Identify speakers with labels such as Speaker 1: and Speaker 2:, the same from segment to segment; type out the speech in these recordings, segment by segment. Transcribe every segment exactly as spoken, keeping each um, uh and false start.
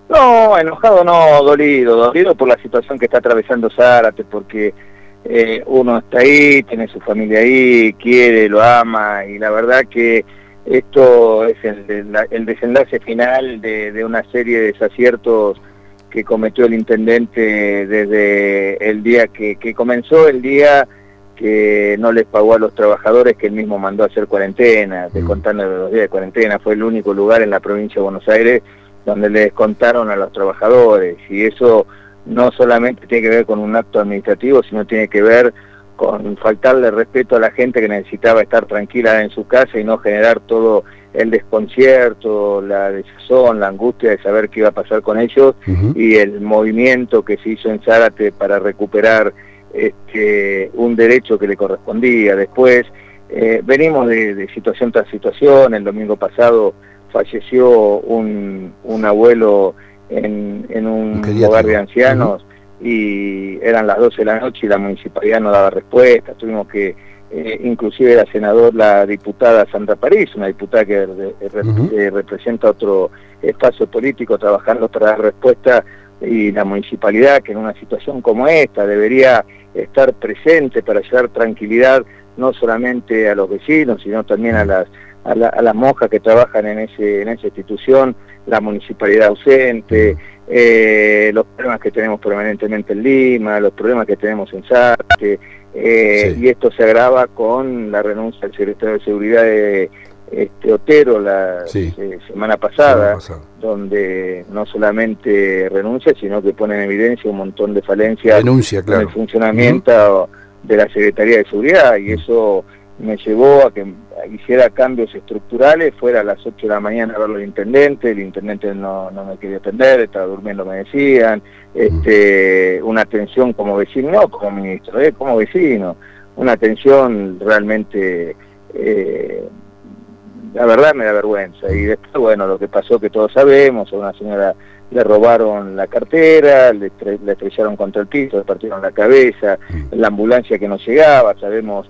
Speaker 1: No, enojado no, dolido, dolido por la situación que está atravesando Zárate, porque eh, uno está ahí, tiene su familia ahí, quiere, lo ama, y la verdad que esto es el, el desenlace final de, de una serie de desaciertos que cometió el intendente desde el día que, que comenzó, el día que no les pagó a los trabajadores que él mismo mandó a hacer cuarentena, descontando los días de cuarentena. Fue el único lugar en la provincia de Buenos Aires donde le descontaron a los trabajadores, y eso no solamente tiene que ver con un acto administrativo, sino tiene que ver con faltarle respeto a la gente que necesitaba estar tranquila en su casa y no generar todo el desconcierto, la desazón, la angustia de saber qué iba a pasar con ellos, uh-huh. y el movimiento que se hizo en Zárate para recuperar este, un derecho que le correspondía. Después eh, venimos de, de situación tras situación. El domingo pasado falleció un, un abuelo en, en un hogar de ancianos, uh-huh. y eran las doce de la noche y la municipalidad no daba respuesta. Tuvimos que, eh, inclusive era senador la diputada Sandra París, una diputada que re, re, uh-huh. eh, representa otro espacio político, trabajando para dar respuesta, y la municipalidad, que en una situación como esta debería estar presente para llevar tranquilidad no solamente a los vecinos, sino también a las A, la, a las monjas que trabajan en ese en esa institución, la municipalidad ausente, eh, los problemas que tenemos permanentemente en Lima, los problemas que tenemos en Zárate, eh, sí. y esto se agrava con la renuncia del secretario de Seguridad de este, Otero la sí. eh, semana pasada, semana donde no solamente renuncia, sino que pone en evidencia un montón de falencias
Speaker 2: Denuncia, claro.
Speaker 1: en el funcionamiento uh-huh. de la Secretaría de Seguridad, y eso me llevó a que hiciera cambios estructurales. Fuera a las ocho de la mañana a verlo al intendente, el intendente no, no me quería atender, estaba durmiendo, me decían, este, una atención como vecino, no como ministro, eh, como vecino, una atención realmente, eh, la verdad me da vergüenza. Y después, bueno, lo que pasó que todos sabemos, a una señora le robaron la cartera, le, estre le estrellaron contra el piso, le partieron la cabeza, la ambulancia que no llegaba, sabemos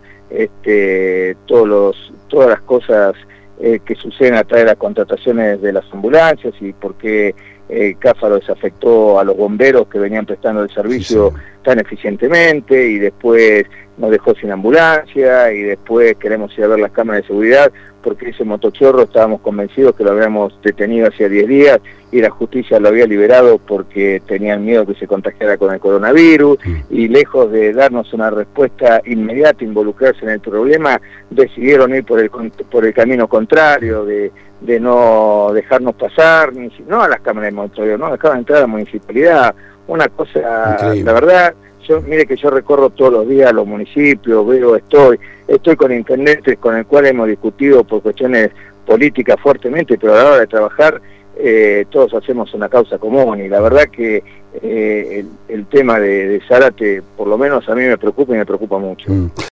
Speaker 1: este, todos los, todas las cosas eh, que suceden a través de las contrataciones de las ambulancias, y por qué eh, Cáfaro desafectó a los bomberos que venían prestando el servicio sí, sí. tan eficientemente, y después nos dejó sin ambulancia, y después queremos ir a ver las cámaras de seguridad, porque ese motochorro estábamos convencidos que lo habíamos detenido hacía diez días, y la justicia lo había liberado porque tenían miedo que se contagiara con el coronavirus, sí. y lejos de darnos una respuesta inmediata, involucrarse en el problema, decidieron ir por el, por el camino contrario, de, de no dejarnos pasar, ni, no a las cámaras de monitoreo, no dejaban entrar a la municipalidad. Una cosa, increíble. La verdad, yo mire que yo recorro todos los días los municipios, veo, estoy, estoy con intendentes con el cual hemos discutido por cuestiones políticas fuertemente, pero a la hora de trabajar eh, todos hacemos una causa común, y la verdad que eh, el, el tema de, de Zárate, por lo menos a mí me preocupa y me preocupa mucho. Mm.